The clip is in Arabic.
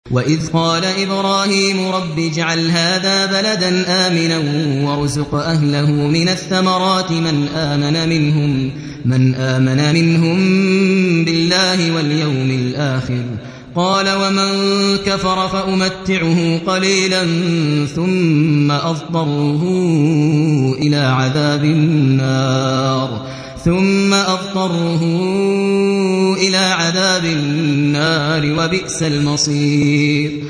وإذ قال إبراهيم رب اجعل هذا بلدا آمنا وارزق أهله من الثمرات من آمن منهم بالله واليوم الآخر قال ومن كفر فأمتعه قليلا ثم أضطره إلى عذاب النار وبئس المصير